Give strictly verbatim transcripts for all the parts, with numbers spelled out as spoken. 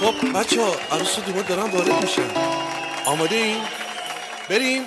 خب بچه ها عروس و دوماد دارن وارد میشن. آماده این؟ بریم.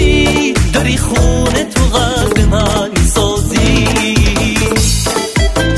داری خونه تو قلب من سازی.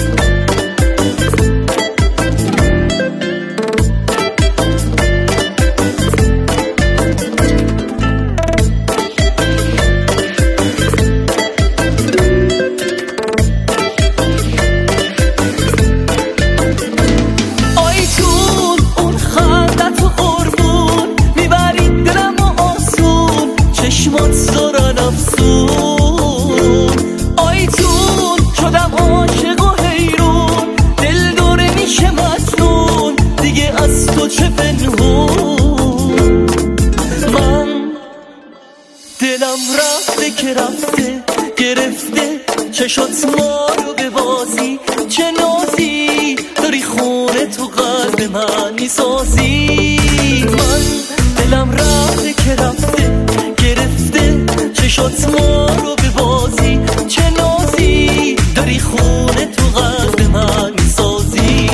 دلم رفته که رفته گرفته چشات ما رو به بازی، چه نازی داری خونه تو قلب من میسازی. من دلم رفته که رفته گرفته چشات ما رو به بازی، چه نازی داری خونه تو قلب من میسازی.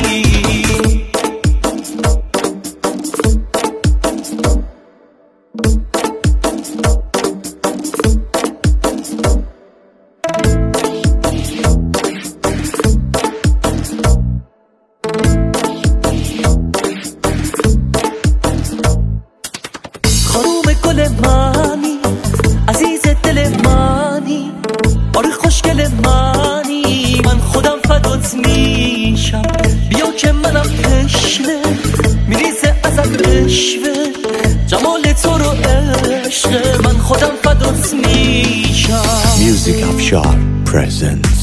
Music Afshar presents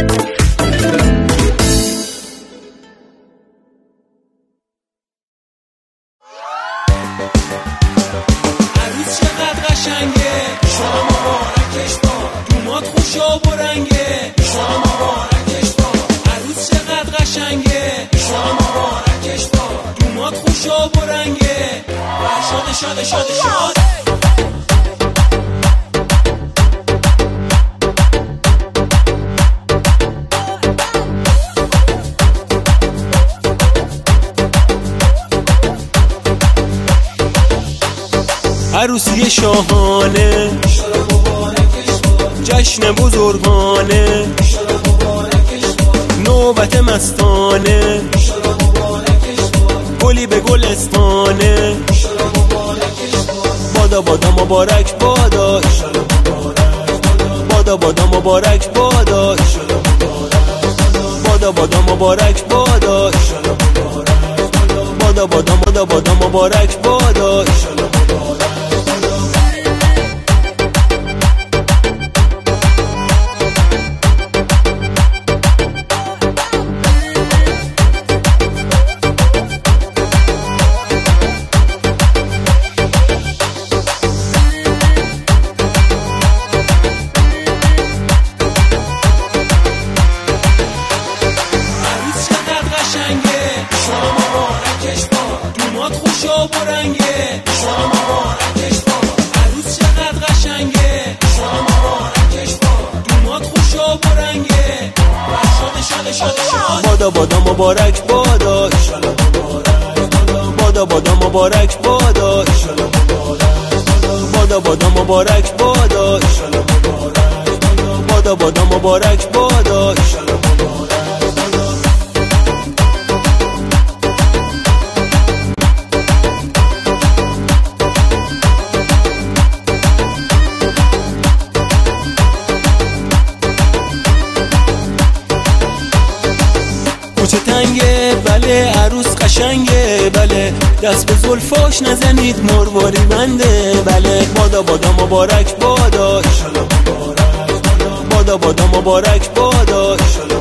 عروس چقدر قشنگه، شما مبارکش با دومات خوش و برنگه، شما مبارکش با عروس چقدر قشنگه، شما مبارکش با دومات خوش و برنگه. شاد شاد شاد شاد عروسی شاهانه، جشن بزرگانه، نوبت مستانه، گلی به گلستانه. بادا بادا مبارک بادا، بادا بادا مبارک بادا، بادا بادا مبارک بادا، بادا بادا بادا بادا مبارک بادا. بادا بادا مبارک بادا، بادا بادا مبارک بادا، بادا بادا مبارک بادا، بادا بادا مبارک بادا. کوچه تنگه بله، عروس قشنگه بله، دست به زلفاش نزنید مرواری بنده بله. بادا بادا مبارک بادا، بادا بادا مبارک بادا.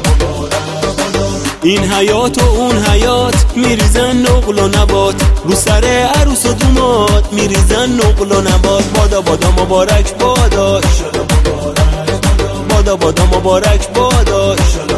این حیات و اون حیات میریزن نقل و نبات، رو سر عروس و دومات میریزن نقل و نبات. بادا بادا مبارک بادا، بادا بادا مبارک بادا.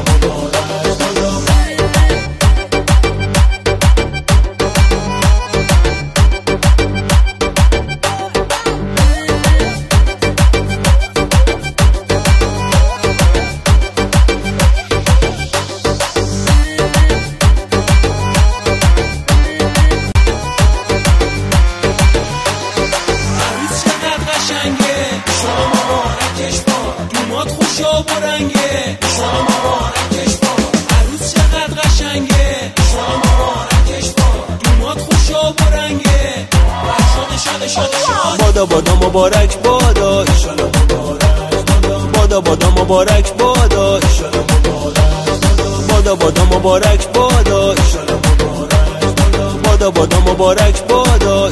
بادا بادا مبارک بادا، بادا بادا مبارک بادا، بادا بادا مبارک بادا، بادا بادا مبارک بادا.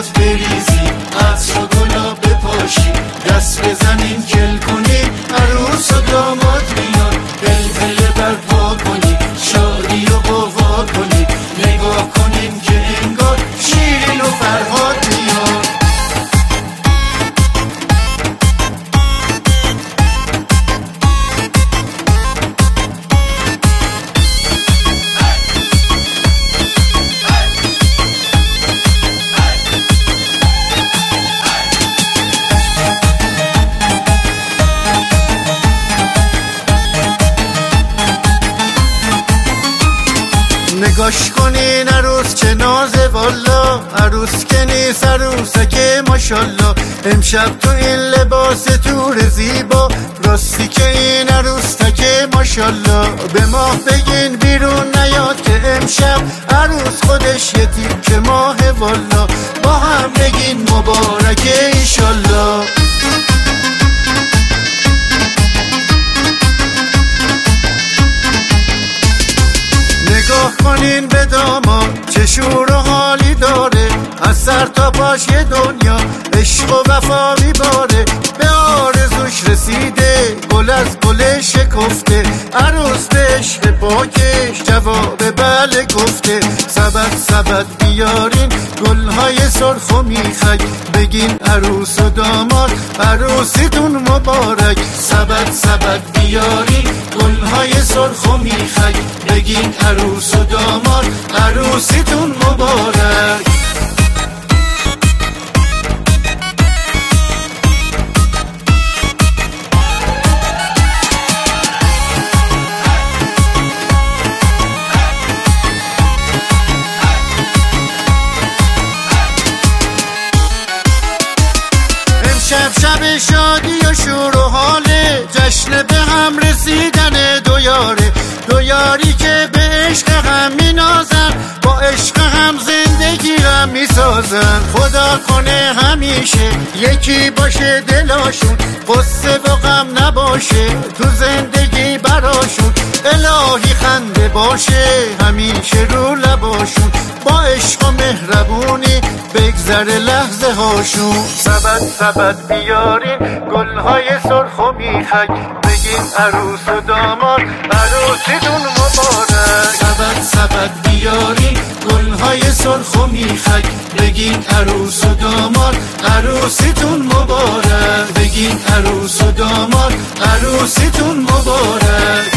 باد بریزی، عطر و گلاب بپاشی، دست بزنیم کل کنیم، عروس و داماد میان، پلپل برپا کنیم، شادی و قوا کنیم، نگاه کنیم که انگار شیرین و فرهاد میان. نگاش کنین عروس چه نازه والا، عروس که نیست عروسه که ماشالله، امشب تو این لباس تور زیبا، راستی که این عروس که ماشالله. به ماه بگین بیرون نیاد که امشب عروس خودش یه تیکه ماه والا، با هم بگین مبارکه ایشالله. نگاه کنین به داماد چه شور و حالی داره، از سر تا پاش یه دنیا عشق و وفا میباره، به آرزوش رسیده گل از گل شکفته، عروس به عشق پاکش جواب بله گفته. سبد سبد بیارین گلهای سرخ و میخک، بگین عروس و داماد عروسیتون مبارک. سبد سبد بیارین گلهای سرخ و میخک، بگین عروس و داماد عروسیتون مبارک. امشب شب شادی و شور و حاله، جشن به هم رسیدن دو یاره، دو یاری که به عشق هم می نازن، با عشق هم زندگی هم می سازن. خدا کنه همیشه یکی باشه دلاشون، قصه و غم نباشه تو زندگی براشون، الهی خنده باشه همیشه رو لباشون، با عشق و مهربونی بگذره لحظه هاشون. سبد سبد بیارین گلهای سرخ و میخک، بگین عروس و داماد عروسیتون مبارک. سبد سبد بیارین گلهای سرخ و میخک، بگین عروس و داماد عروسیتون مبارک. بگین عروس و داماد عروسیتون مبارک.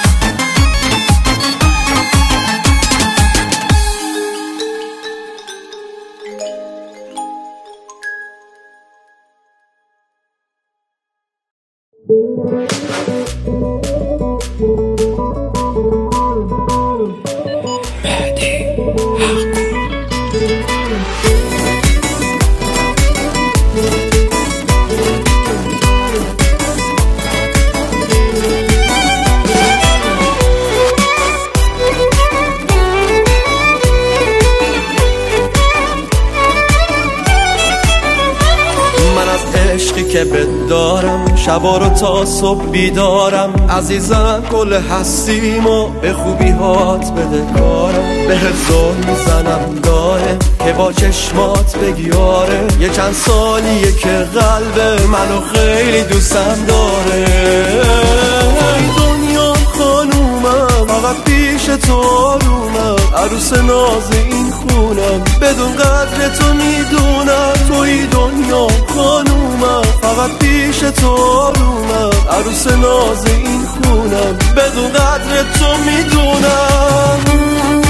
که بدارم شبا رو تا صبح بیدارم، عزیزم گل هستیم و به خوبی هات بده کارم، به زل میزنم دائم که با چشمات بگی آره، یه چند سالیه که قلب منو خیلی دوستم داره. دنیا خانومم فقط پیش تو آرومم، عروس ناز این خونم بدون قدر تو میدونم، توی دنیا خانومم فقط پیش تو آرومم، عروس ناز این خونم بدون قدر تو میدونم.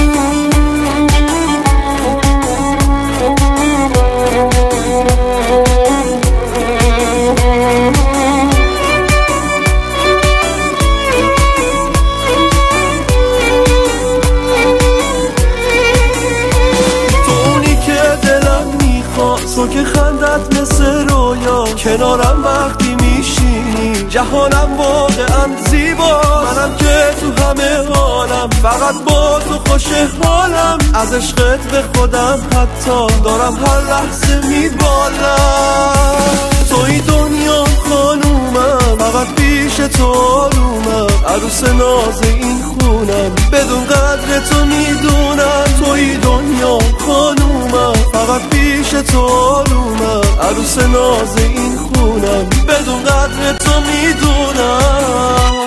تو که خندت مثل رویا، کنارم وقتی میشینی جهانم واقعا زیبا، منم که تو همه حالم فقط با تو خوش حالم، از عشقت به خودم حتی دارم هر لحظه میبالم. توی دنیا خانومم فقط پیش تو آرومم، عروس ناز این خونم بدون قدر تو میدونم، توی دنیا خانومم فقط پیش تو آرومم، عروس ناز این خونم، بدون قدر تو میدونم.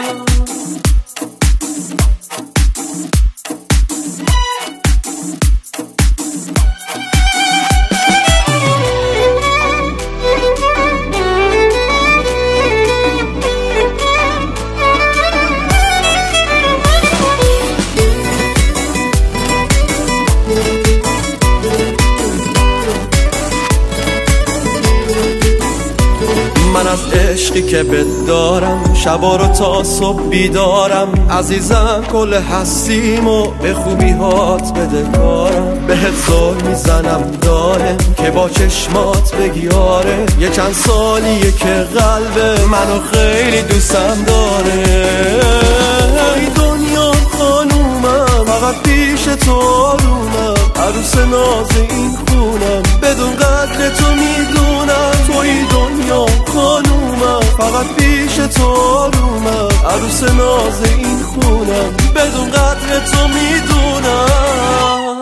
من از عشقی که بهت دارم شبا رو تا صبح بیدارم، عزیزم کل هستیم و به خوبی هات بده کارم. بهت زل میزنم دارم که با چشمات بگی آره، یه چند سالیه که قلب منو خیلی دوستم داره. ای دنیا خانومم فقط پیش تو آرومم، عروس ناز این خونم، بدون قدر تو میدونم. توی دنیا خانومم فقط پیش تو آرومم، عروس ناز این خونم، بدون قدر تو میدونم.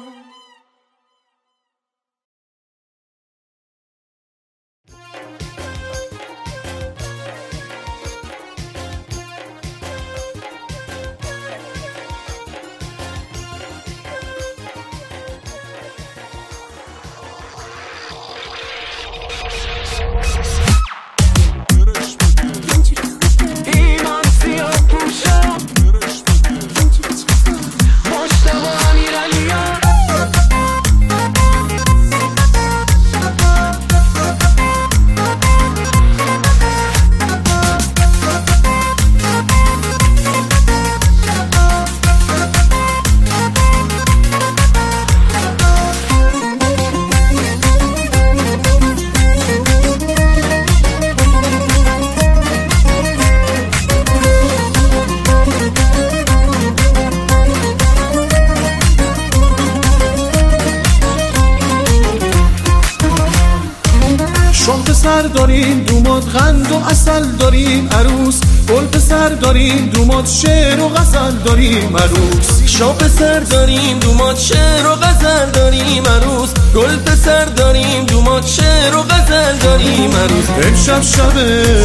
پسر داریم دومات قند و اصل داریم عروس، گل پسر داریم دومات شعر و غزل داریم عروس. شاه پسر داریم دومات شعر و غزل داریم عروس، گل پسر داریم دومات شعر و غزل داریم عروس. امشب شب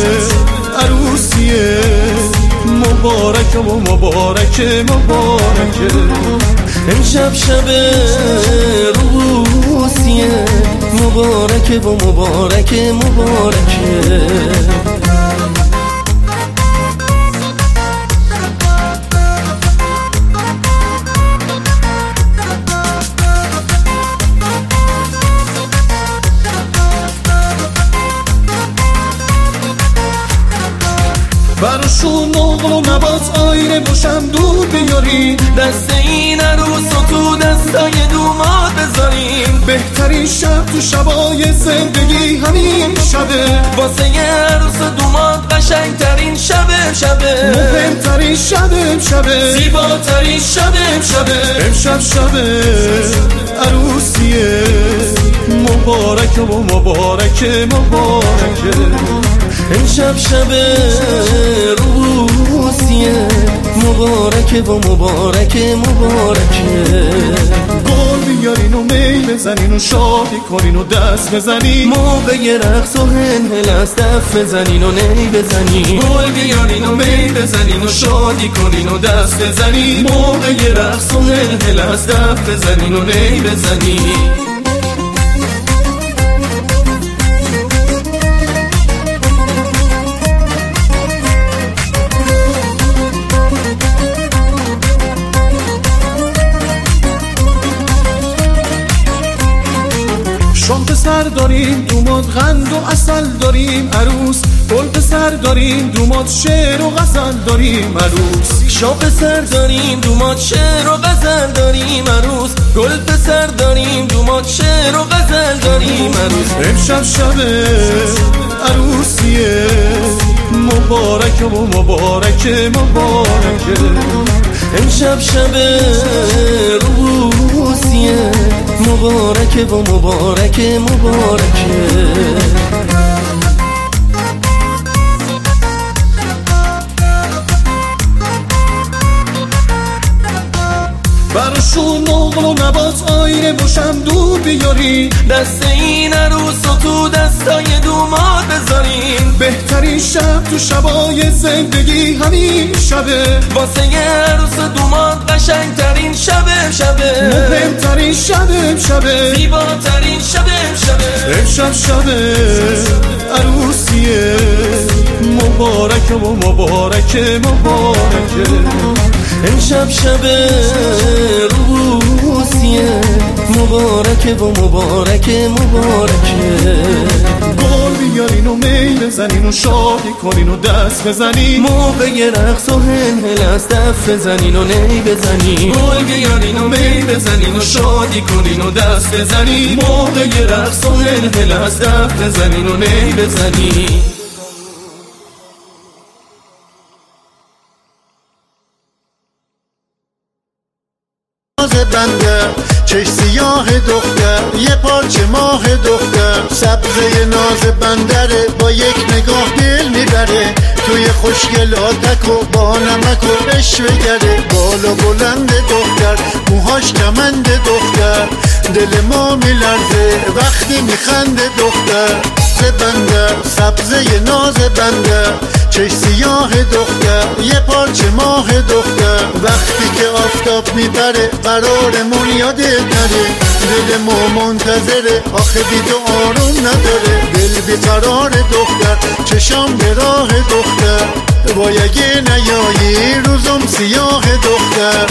عروسیه مبارک و مبارک مبارکه، امشب شب روسیه مبارک و مبارک مبارکه. براشون نقل و نبات آینه باشم دور بیاریم، دست این عروس و تو دستای دومات بذاریم. بهترین شب تو شبای زندگی همین شبه، واسه یه عروس و دومات قشنگترین شبه شبه، مهمترین شبه شبه، زیباترین شبه شبه. امشب شبه عروسیه مبارک و مبارک مبارکه، امشب شب روسیه مبارک و مبارک مبارکه. گل بیارین و می بزنین و شادی کنین و دست بزنین، موقع رقص و هنهل از دف بزنین و نی بزنین. گل بیارین و می بزنین و شادی کنین و دست بزنین، موقع رقص و هنهل از دف بزنین و نی بزنین. شام پسر داریم دومات قند و اصل داریم عروس، گل پسر داریم دومات شعر و غزل داریم عروس. شاه پسر داریم دومات شعر و غزل داریم عروس، گل پسر داریم دومات شعر و غزل داریم عروس. امشب شب عروسیه مبارک و مبارک مبارکه، امشب شب روسیه مبارک و مبارک مبارکه. براشون نقل و نبات آینه باشم دور بیارین دست این عروس و تو دستای دومات بذارین بهترین شب تو شبای زندگی همین شبه واسه یه عروس و دومات قشنگترین شبه شبه مهمترین شبه شبه زیباترین شبه شبه امشب شبه عروسیه مبارکه و مبارکه مبارکه امشب شبه روسیه مبارکه و مبارکه مبارکه گل بیارین و می بزنین و شادی کنین و دست بزنین موقع رقص و هلهل از دف بزنین و نی بزنین گل بیارین و می بزنین و شادی کنین و دست بزنین موقع رقص و هلهل از دف بزنین و نی بزنین بنده چش سیاه دختر یه پارچه ماه دختر سبزه ناز بندره با یک نگاه دل میبره توی خوشگلاتک و با نمک و بشوگره بالا بلند دختر موهاش کمند دختر دل ما میلرزه وقتی میخنده دختر بنده سبزه ناز بنده چش سیاه دختر یه پارچه ماه دختر وقتی که آفتاب میبره قرارمون یادت نره دل ما منتظره آخه بی تو آروم نداره دل بیقرار دختر چشام به راه دختر وای اگه نیایی روزم سیاه دختر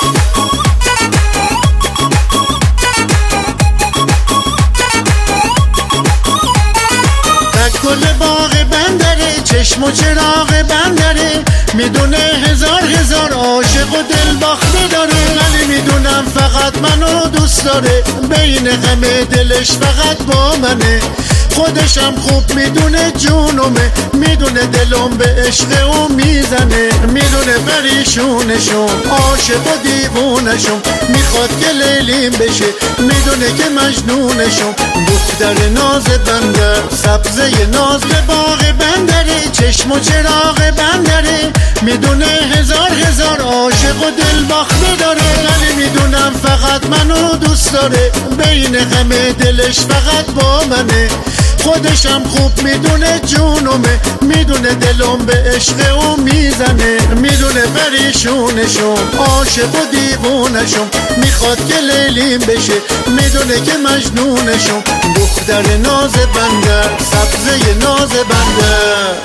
گل باغ بندره چشم و چراغ بندره میدونه هزار هزار عاشق و دل باخته داره ولی میدونم فقط منو دوست داره بین همه دلش فقط با منه خودشم خوب میدونه جونمه میدونه دلم به عشق او میزنه میدونه پریشونشم عاشق و دیوونشم میخواد که لیلیم بشه میدونه که مجنونشم دختر ناز بندر سبزه ناز به باغ بندره چشم و چراغ بندره میدونه هزار هزار عاشق و دل باخته داره ولی میدونم فقط منو دوست داره بین همه دلش فقط با منه خودشم خوب میدونه جونمه میدونه دلم به عشق او میزنه میدونه پریشونشم عاشق و دیوونشم میخواد که لیلیم بشه میدونه که مجنونشم دختر ناز بندر سبزه ناز بندر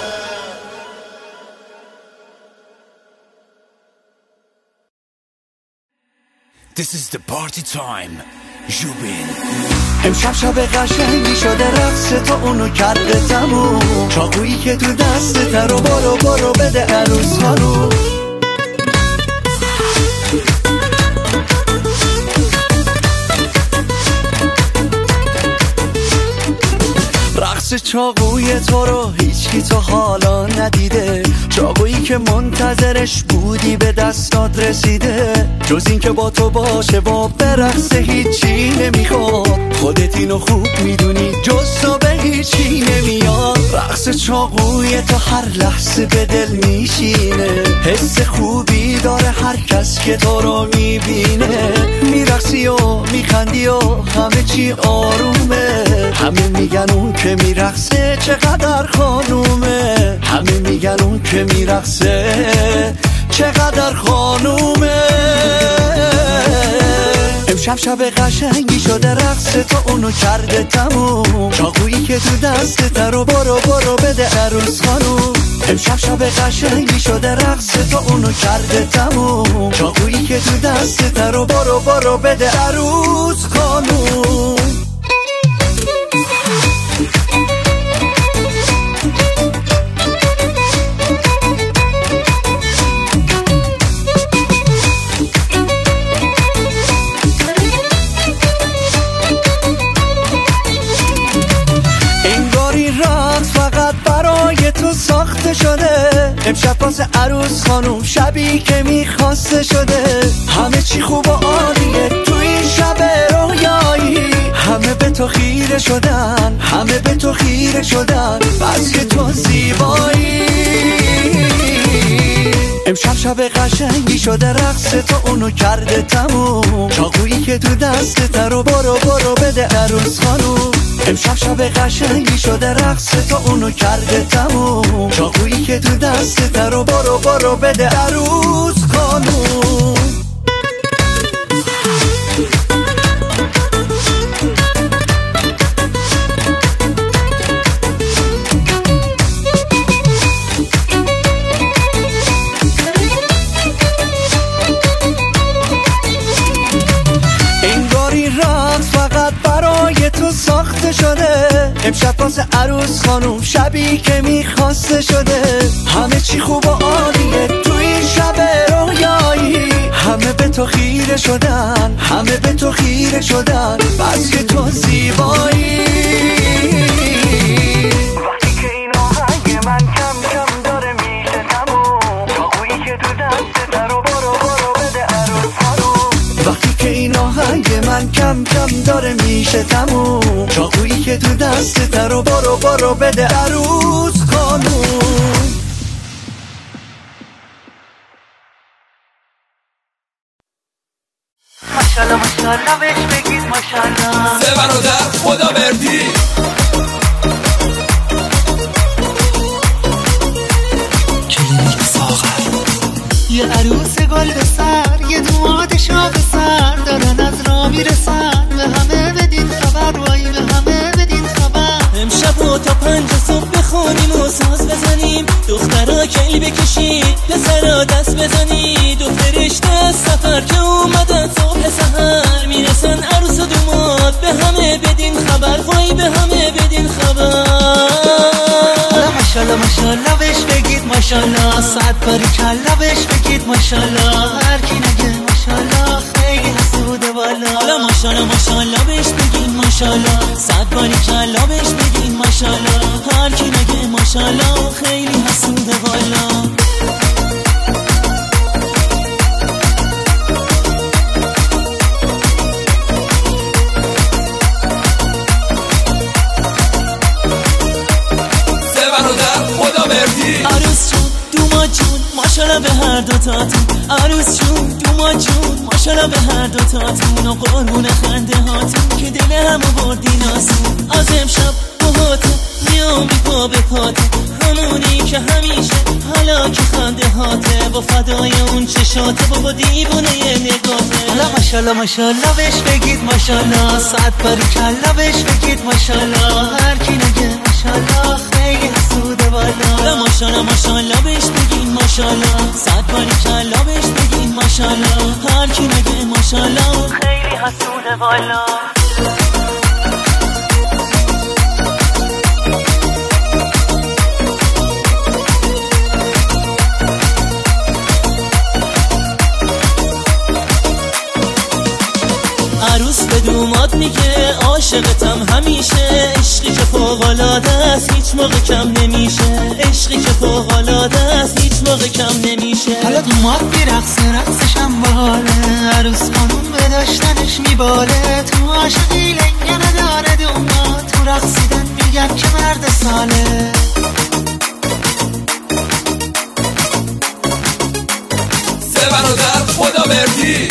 This is the party time. جوبین امشب شب قشنگی شده رقص تو اونو کرده تموم چاقویی که تو دستت رو برو برو بده عروس خانوم رقص چاقوی تو رو هیچکی تو حالا ندیده چاقویی که منتظرش بودی به دستات رسیده جز این که با تو باشه با برقص هیچی نمیخواد خودت اینو خوب میدونی جز تو به هیچی نمیاد رقص چاقوی تو هر لحظه به دل میشینه حس خوبی داره هر کس که تو رو میبینه میرقصی و میخندی و همه چی آرومه همه میگن اون که میرقصه چقدر خانومه همه میگن اون که میرقصه چقدر خانومه امشب شب قشنگی شده رقص تو اونو کرده تموم چاقویی که تو دستت رو برو برو بده عروس خانوم امشب شب قشنگی شده رقص تو اونو کرده تموم چاقویی که تو دستت رو برو برو بده عروس خانوم ساخته شده امشب واسه عروس خانوم شبی که میخواسته شده همه چی خوب و عالیه تو این شب رویایی همه به تو خیره شدن همه به تو خیره شدن بس که تو زیبایی امشب شب قشنگی شده رقص تو اونو کرده تموم چاقویی که تو دستت رو برو برو بده عروس خانوم امشب شب قشنگی شده رقص تو اونو کرده تموم چاقویی که تو دستت رو برو برو بده عروس خانوم تو ساخته شده امشب واسه عروس خانوم شبی که میخواسته شده همه چی خوب و عالیه تو این شب رویایی همه به تو خیره شدن همه به تو خیره شدن بس که تو زیبایی وقتی که این آهنگ من کم کم داره میشه تموم چاقویی که تو دستت رو برو برو بده عروس خانوم وقتی که این آهنگ من کم کم داره میشه تموم چاقویی که تو دستت رو برو برو بده عروس خانوم ماشالله ماشالله بهش بگید ماشالله سه برادر خدا بردی کلینیک ساغر یه عروس گل به سر یه دوماد شاه به سر دارن از را میرسن به همه بدین خبر وای به همه بدین خبر امشب و تا پنج صبح بخونیم و ساز بزنیم دخترها کلی بکشید پسرها دست بزنید دو فرشته از سفر که اومدن صبح سحر میرسن عروس و دوماد به همه بدین خبر وای به همه بدین خبر ماشالله ماشالله بهش بگید ماشالله صد باری کلا بهش بگید ماشالله هر کی نگه ماشالله خیلی حسوده والا حالا ماشالله ماشالله بهش بگید ماشالله صد باری کلا بهش بگید ماشالله هر کی نگه ماشالله خیلی حسوده والا عروس جون دوما جون ماشالله به هر دوتاتون عروس جون دوما جون ماشالله به هر دوتاتون و قربون خنده هاتون که دل همو بردین آسون از امشب باهاته میام بی پا به پاته همونی که همیشه حالا که خنده هاته با فدای اون چشاته بابا دیوونه یه نگاهه حالا ماشالله ماشالله بهش بگید ماشالله صد باری کلا بهش بگید ماشالله هر کی نگه ماشالله خیلی حسوده والا حالا ماشالله ماشالله بهش بگید ماشالله صد باری کلا بهش بگید ماشالله هر کی نگه ماشالله خیلی حسوده والا عروس به دوماد میگه عاشقتم همیشه عشقی که فوق‌العاده است هیچ موقع کم نمیشه عشقی که فوق‌العاده است هیچ موقع کم نمیشه حالا دوماد میرقصه رقصش هم باله عروس خانوم به داشتنش میباله تو عاشقی لنگه نداره دوماد تو رقصیدن میگن که مرد ساله سه برادر خدا بردی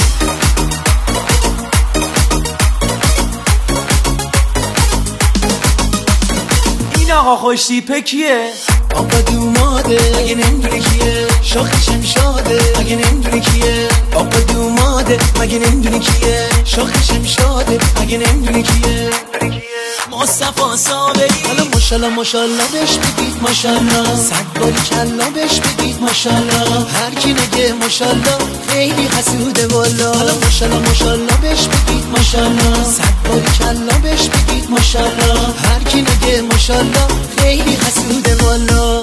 آقا خوش تیپه کیه؟ آقا دوماده اگه نمیدونی کیه شاخش شاده اگه نمیدونی کیه آقا دوماده مگه نمیدونی کیه شاخش شاده اگه نمیدونی کیه مصطفی صابری حالا ماشالله ماشالله بهش بگید ماشالله صد باری کلا بهش بگید ماشالله هر کی نگه ماشالله خیلی حسوده والا حالا ماشالله ماشالله بهش بگید ماشالله صد باری کلا بهش بگید ماشالله هر کی نگه ماشالله خیلی حسوده والا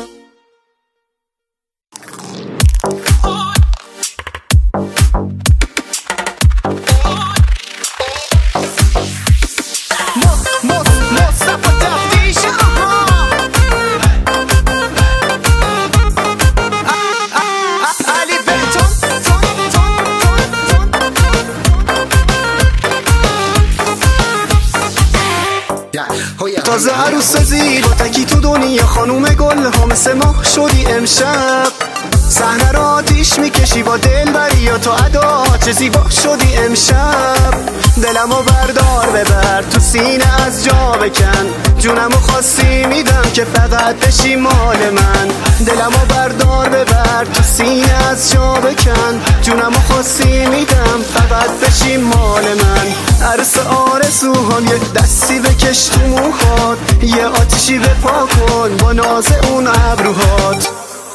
تازه عروس زیر تکی تو دنیا خانوم گل ها مثل ماه شدی امشب صحنه رو آتیش میکشی با دلبری یا تو ادا، چه زیبا شدی امشب. دلمو بردار ببر تو سینه از جا بکن، جونمو خواستی میدم که فقط بشی مال من. دلمو بردار ببر تو سینه از جا بکن، جونمو خواستی میدم فقط بشی مال من. عروس آرزوهام یه دستی بکش تو موهات، یه آتیشی بپا کن با ناز اون ابروهات.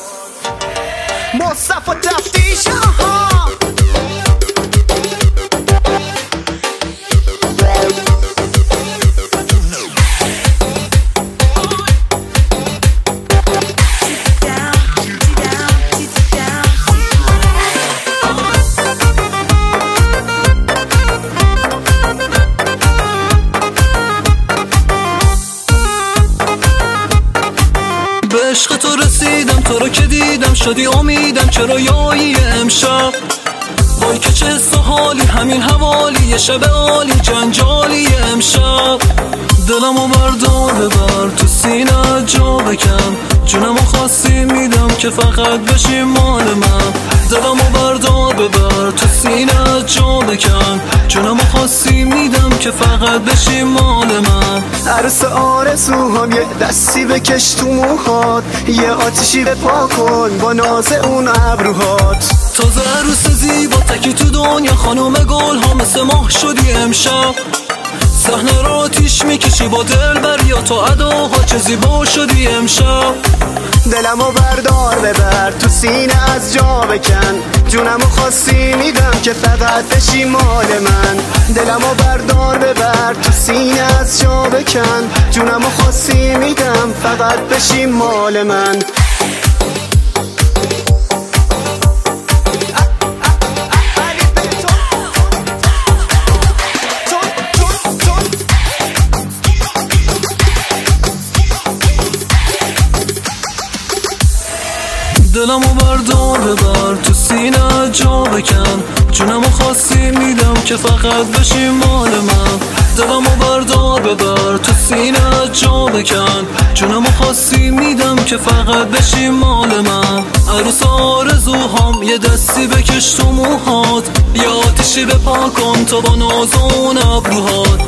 مصطفی تفتیش آها به عشق تو رسیدم، تو رو که دیدم شدی امیدم. چرا یایی امشب وای که چه حالی، همین حوالی یه شب عالی جنجالی امشب. دلمو بردار ببر تو سینه جا بکن، جونمو خواستی میدم که فقط بشی مال من. دلمو بردار ببر تو سینه جا بکن، جونمو خواستی میدم که فقط بشی مال من. عروس آرزوهام یه دستی بکش تو موهات، یه آتیشی بپا کن با ناز اون ابروهات. تازه عروس زیبا تکی تو دنیا، خانوم گل ها مثل ماه شدی امشب. صحنه رو آتیش میکشی با دلبر یا تو اداها، چه زیبا شدی امشب. دلمو بردار ببر تو سینه از جا بکن، جونمو خواستی میدم که فقط بشی مال من. دلمو بردار ببر تو سینه از جا بکن، جونمو خواستی میدم فقط بشی مال من. دلمو بردار ببر تو سینه جا بکن، جونمو خواستی میدم که فقط بشی مال من. دلمو بردار ببر تو سینه جا بکن، جونمو خواستی میدم که فقط بشی مال من. عروس آرزوهام یه دستی بکش تو موهات، یه آتیشی بپا کن تو با ناز اون ابروهات.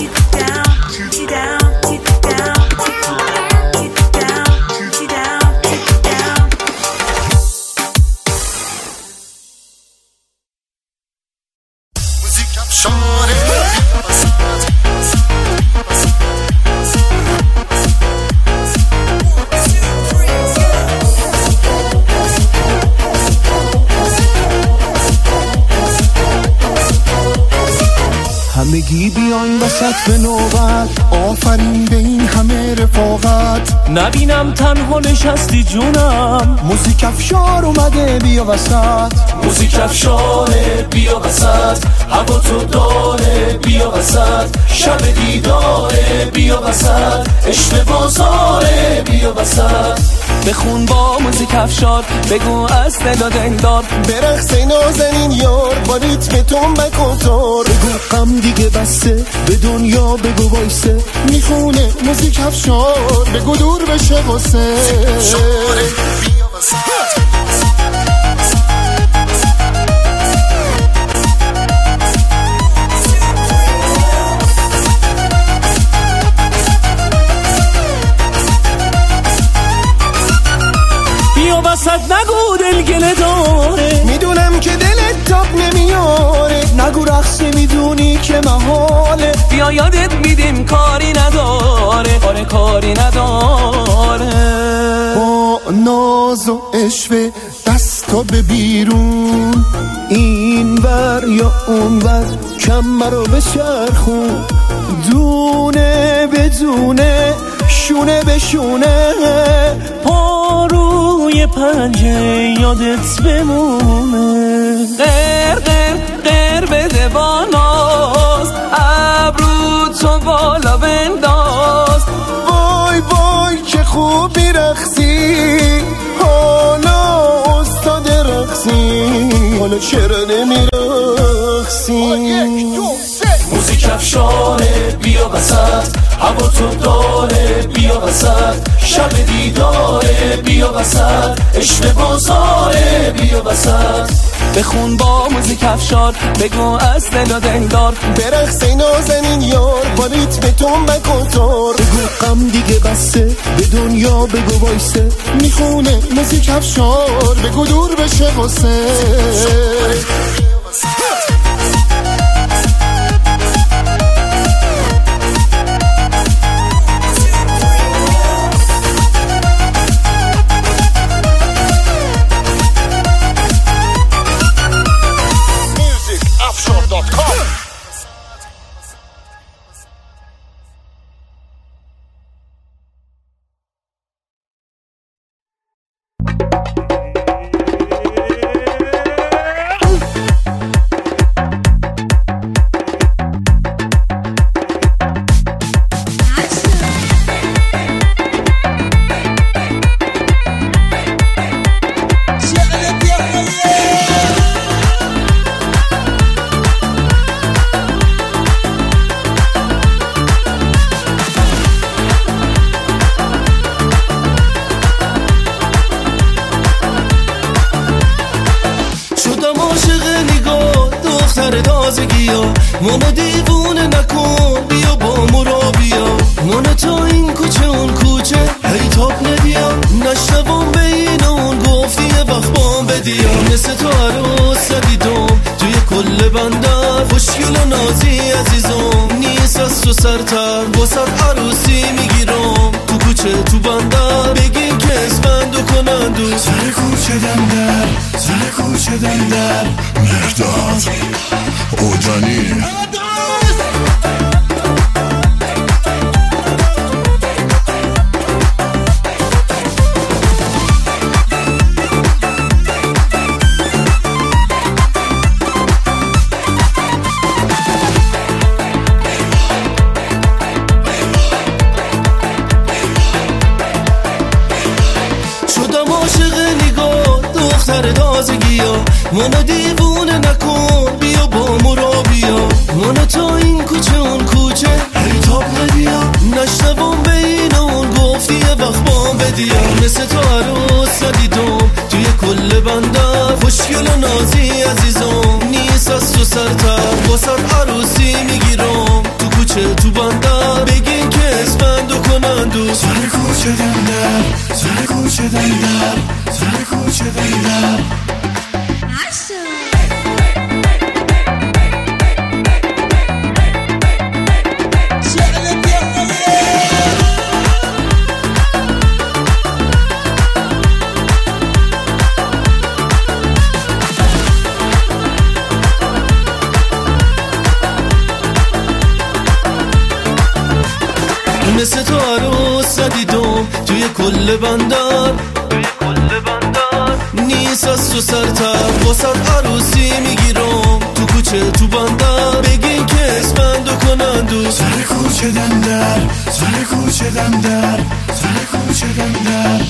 همگی بیاین وسط به نوبت، آفرین به این همه رفاقت. نبینم تنها نشستی جونم، موزیک افشار اومده بیا وسط. موزیک افشاره بیا وسط، هوا تو داره بیا وسط. شب دیداره بیا وسط، عشق بازاره بیا وسط. بخون با موزیک افشار، بگو از دل و دلدار، برقص نازنین یار با ریتم تنبک و تار. بگو غم دیگه بسته به دنیا بگو وایسه، میخونه موزیک افشار بگو دور بشه واسه. بیا وسط نگو دلگله داره، میدونم که دلت تاب نمیاره. نگو رقص میدونی که محاله، بیا یادت میدیم کاری نداره. آره کاری نداره. با ناز و عشق دستا به بیرون، این ور یا اون ور کمر رو بچرخون. دونه بدونه شونه به شونه، پا روی پنجه یادت بمونه. غیر غیر غیر بده با ناز، ابرو تو بالا بنداز. وای وای که خوب میرقصی، حالا استاد رقصی، حالا چرا نمیرقصی؟ موزیک افشاره بیا وسط، هوا تو داره بیا وسط. شب دیداره بیا وسط، عشق بازاره بیا وسط. بخون با موزیک افشار، بگو از دل و دلدار، برقص نازنین یار با ریتم تنبک و تار. بگو غم دیگه بسته، به دنیا بگو وایسه، میخونه موزیک افشار، بگو دور بشه غصه. منو دیوونه نکن بیا با مرا بیا، منو تا این کوچه اون کوچه هی تاب ندیا، نشنوم بین اون گفتی یه وقت بام بدیا. مثل تو عروس ندیدم توی کل بندر، خوشگل و نازی عزیزم نیست از تو سرتر، واسه عروسی میگیرم تو کوچه تو بندر، بگین که اسفندو کنن دو سر کوچه دندر، سر کوچه دندر، مرداد اوجانی. شدم عاشق نگاه دختر تازگیا، منو دیوونه نکن بیا با مرا بیا، منو تا این کوچه اون کوچه هی تاب ندیا، نشنوم بین اون گفتی یه وقت بام بدیا. مثل تو عروس ندیدم توی کل بندر، خوشگل و نازی عزیزم نیست از تو سرتر، واسه عروسی میگیرم تو کوچه تو بندر، بگین که اسفندو کنن دو سر کوچه دندر، سر کوچه دندر، سر کوچه دندر. مثل تو عروس ندیدم توی کل بندر، نیست از تو سرتر، واسه عروسی میگیرم تو کوچه تو بندر، بگین که اسفندو کنن دو سر کوچه دندر، سر کوچه دندر، سر کوچه دندر.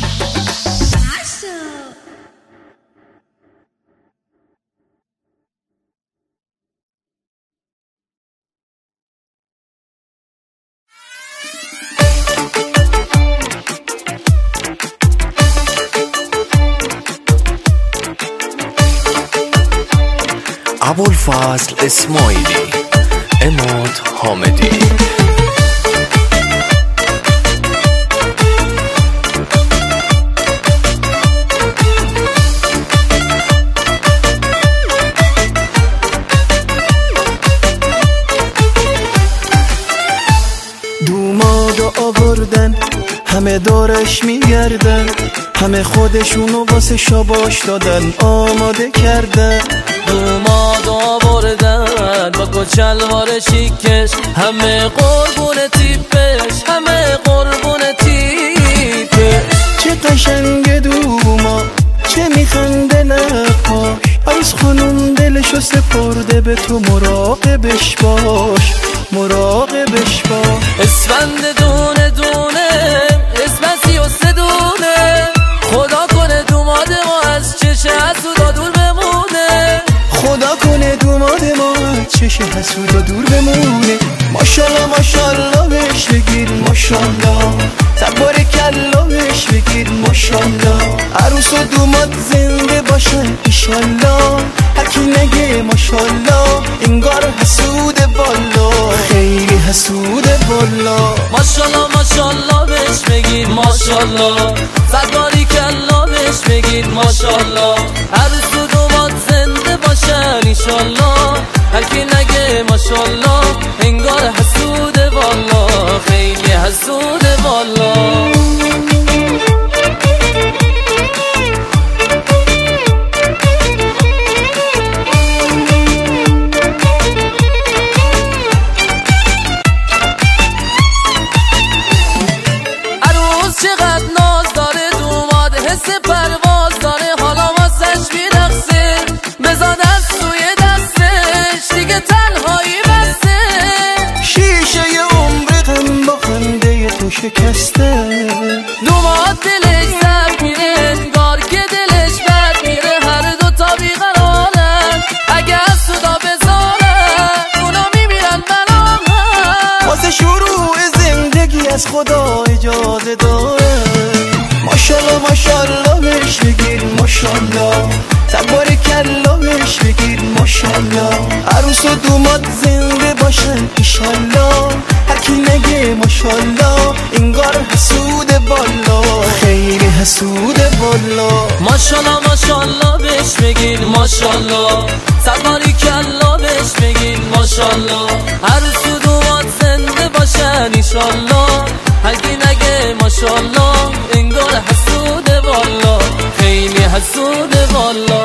ابوالفضل اسماعیلی، عماد حامدی. دومادو آوردن همه دارش میگردن، همه خودشونو واسه شاباش دادن آماده کردن. دومادو آوردن با کچلوار شیکش، همه قربون تیپش، همه قربون تیپش. چه قشنگ دوما، چه میخنده لپاش، عروس خانم دلشو سپرده به تو، مراقبش باش، مراقبش باش. اسفند دونه دونه، اسمسی و سه دونه، خدا کنه دوماد ما از چشه حسودا دور بمونه، خدا کنه دوماد ما از چشه حسودا دور بمونه. ماشالله ماشالله بهش بگیر ماشالله، تبارکالله بهش بگید ماشالله. عروس و دوماد زنده باشن ایشالله. هرکی نگه ماشالله انگار حسود بالا، خیلی حسود بالا. ماشالله ماشالله بهش بگید ماشالله. صد باری کلا بهش بگید ماشالله. عروس و دوماد زنده باشن ایشالله. هرکی نگه ماشالله انگار حسود بالا، خیلی حسود بالا. چقدر ناز داره دوماد، حس پرواز داره، حالا واسش میرقصه. بزا دست توی دستش دیگه تنهایی بسته. شیشه عمر غم با خنده تو شکسته. دوماد دلش زد میره انگار که دلش بد میره. هر دو تا بیقرارن اگه از صدا بذارن اونا میمیرن بنامن. واسه شروع زندگی از خدا اجازه داره. ماشالله ماشالله بهش بگید ماشالله. تبار کلا بهش بگید ماشالله. عروس و دوماد زنده باشن ایشالله. هرکی نگه ماشالله انگار حسود بالا، خیلی حسود بالا. ماشالله ماشالله بهش بگید ماشالله. صد باری کلا بهش بگید ماشالله. عروس و دوماد زنده باشن ایشالله. هرکی نگه ماشالله انگار حسود بالا، خیلی حسود بالا.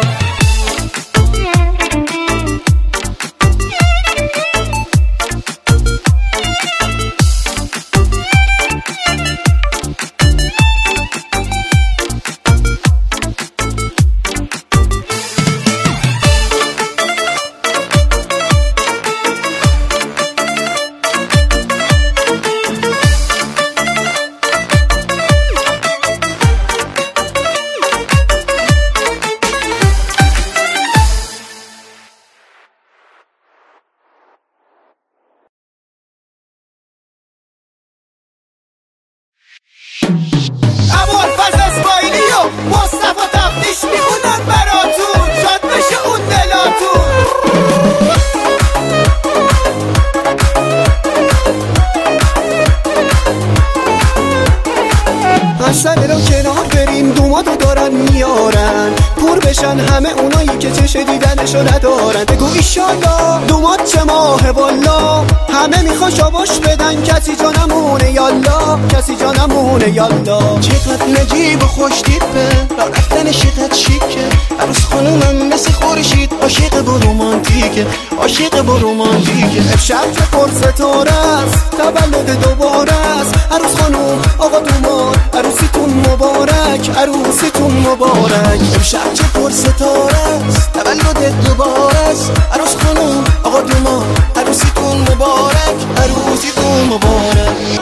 ابوالفضل اسماعیلی و مصطفی تفتیش میخونن براتون، شاد بشه اون دلاتون. حسن رو کنار بریم دومادو دارن میارن، پور بشن همه اونایی که چش دیدنشو ندارن. بگو ایشالله دوماد چه ماه والا، همه میخوان شاباش بدن کسی جا نمونه یالا، کسی جا نمونه یالا. چقدر نجیب و خوش دیپه، را رفتن شقد شیکه. عروس خانومم مثل خورشید عاشق با رومانتیکه، عاشق با رومانتیکه. امشب که پر ستاره است تولد دوباره است. عروس خانوم آقا دوماد عروسیتون مبارک، عروسیتون مبارک. امشب چه پر ستاره است تولد دوباره است. عروس خانوم آقا دوماد عروسیتون مبارک، عروسیتون مبارک.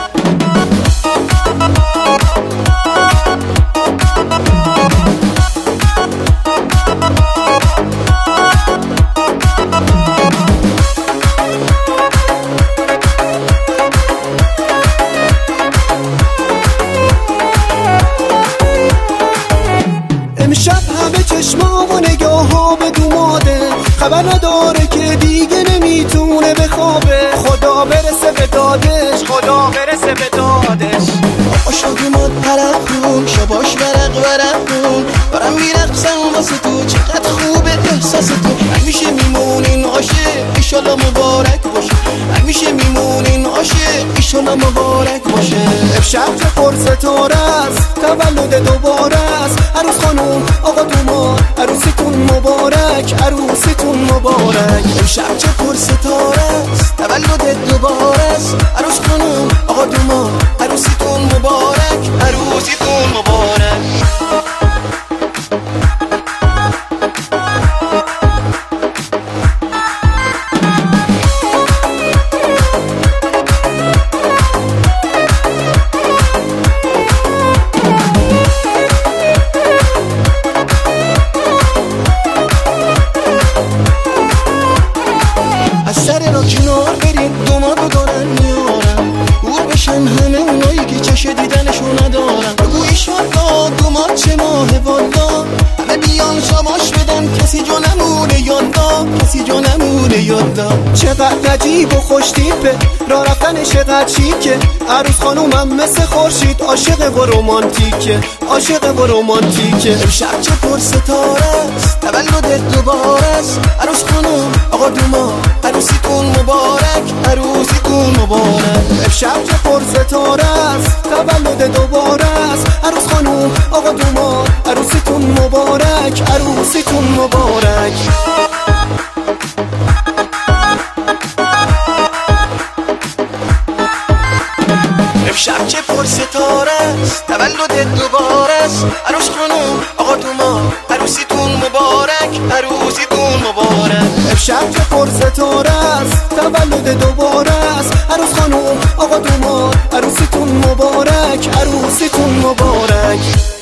امشب همه چشما و نگاه ها به دوماده، خبر نداره که دیگه نمیتونه بخوابه. خدا برسه به دادش، خدا برسه به دادش. آشا دوماد پرق کن، شباش ورق ورق کن. دارم میرقصم واسه تو، چقدر خوبه احساس تو. همیشه میمونین عاشق ایشالا مبارک باشه، همیشه میمونین عاشق ایشالا مبارک باشه. امشب چه پر ستاره است تولد دوباره است. عروس خانوم آقا دوماد عروسیتون مبارک، عروسیتون مبارک. امشب چه پر ستاره است تولد دوباره است. عروس خانوم آقا دوماد عروسیتون مبارک، عروسیتون مبارک. از سر را کنار برید دومادو دارن میارن، گور بشن همه اونایی که چش دیدنشو ندارن. بگو ایشالله دومات چه ماه والا، همه بیان شماش بدن کسی جو نمونه یالا، کسی جو نمونه یالا. چقدر عجیب و خوش تیپه راه رفتنش چقدر شیکه، عروس خانومم مثل خورشید عاشق و رومانتیکه، عاشق و رومانتیکه. امشب چه پر ستاره است تولد دوباره است، عروس خانوم آقا دوما عروسیتون مبارک، عروسیتون مبارک. امشب چه پر ستاره است تولد دوباره است، عروس خانوم آقا دوما عروسیتون مبارک، عروسیتون مبارک. امشب چه پر ستاره است تولد دوباره است، عروس خانوم آقا دوما عروسیتون مبارک، عروسیتون مبارک. امشب چه پر ستاره است تولد دوباره است، عروس خانوم آقا دوما عروسیتون مبارک، عروسیتون مبارک.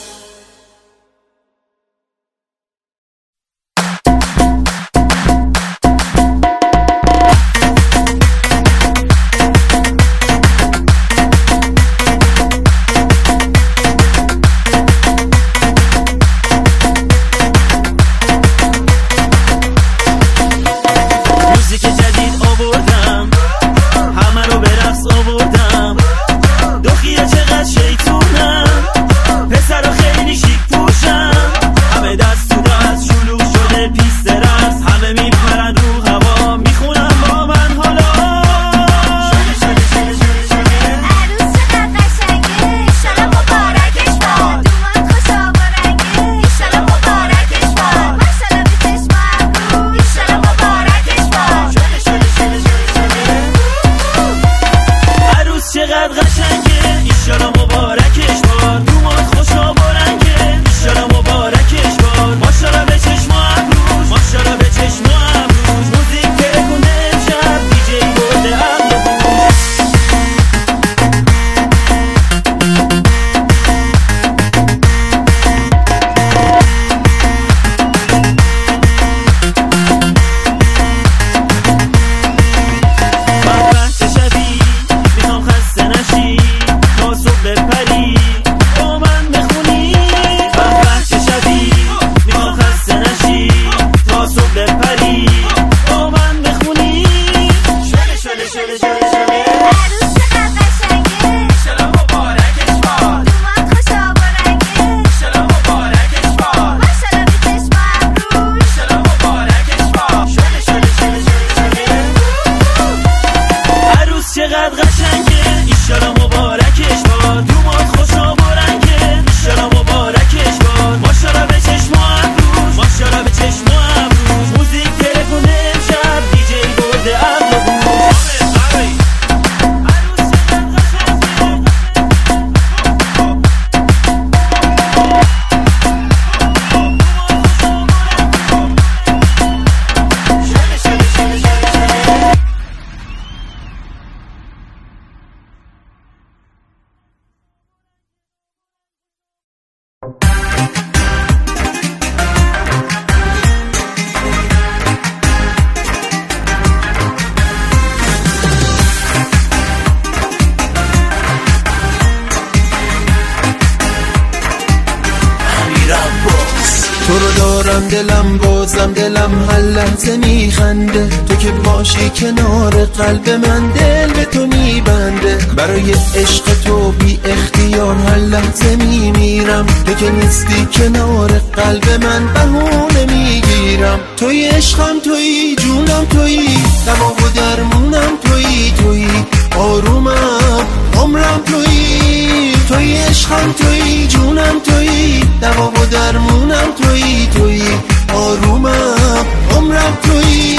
تو رو دارم دلم بازم دلم هر لحظه میخنده، تو که باشی کنار قلب من دل به تو میبنده. برای عشق تو بی اختیار هر لحظه میمیرم، تو که نیستی کنار قلب من بهونه میگیرم. توی عشقم توی جونم توی دوا و درمونم توی توی آرومم عمرم توی. توی عشقم توی جونم توی دوا و درمونم توی توی آرومم عمرم توی.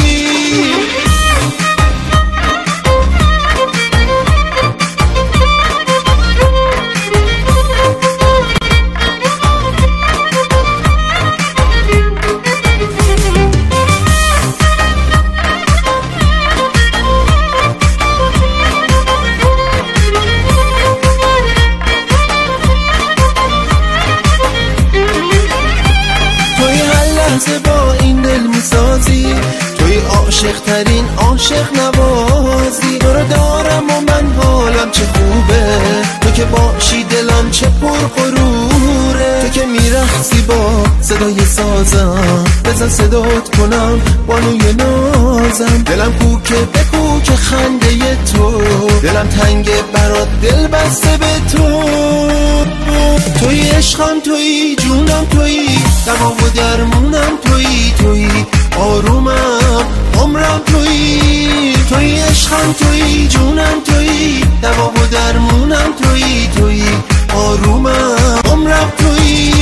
با این دل میسازی توی عاشق ترین عاشق نوازی. تو رو دارم و من حالم چه خوبه، تو که باشی دلم چه پر غروره. تو که میرم میرقصی با صدای سازم، بزن صدات کنم بانوی نازم. دلم کوکه به کوک خنده تو، دلم تنگه برات دل بسته به تو. توی عشقم توی جونم توی، دوا و درمونم توی توی آرومم عمرم توی. توی عشقم توی جونم توی، دوا و درمونم توی توی آرومم عمرم توی.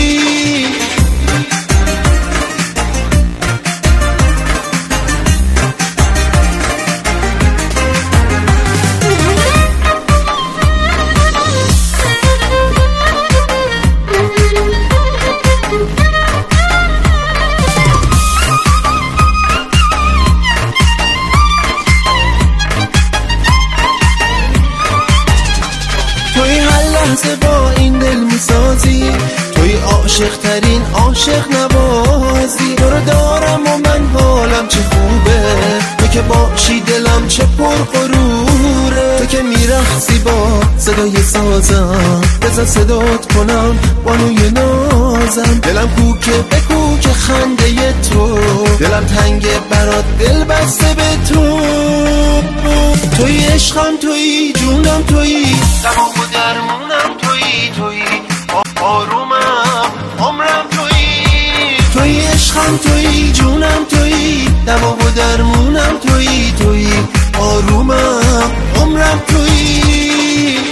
با این دل میسازی، توی عاشق ترین عاشق نوازی. تو رو دارم و من حالم چه خوبه، تو که باشی دلم چه پرغروره. تو که میرقصی با صدای سازم، بزن صدات کنم بانوی نازم. دلم کوکه به کوک خنده تو، دلم تنگه برات دل بسته به تو. توی عشقم توی جونم توی، دوا و درمونم توی توی آرومم عمرم توی. توی عشقم توی جونم توی، دوا و درمونم توی توی آرومم عمرم توی.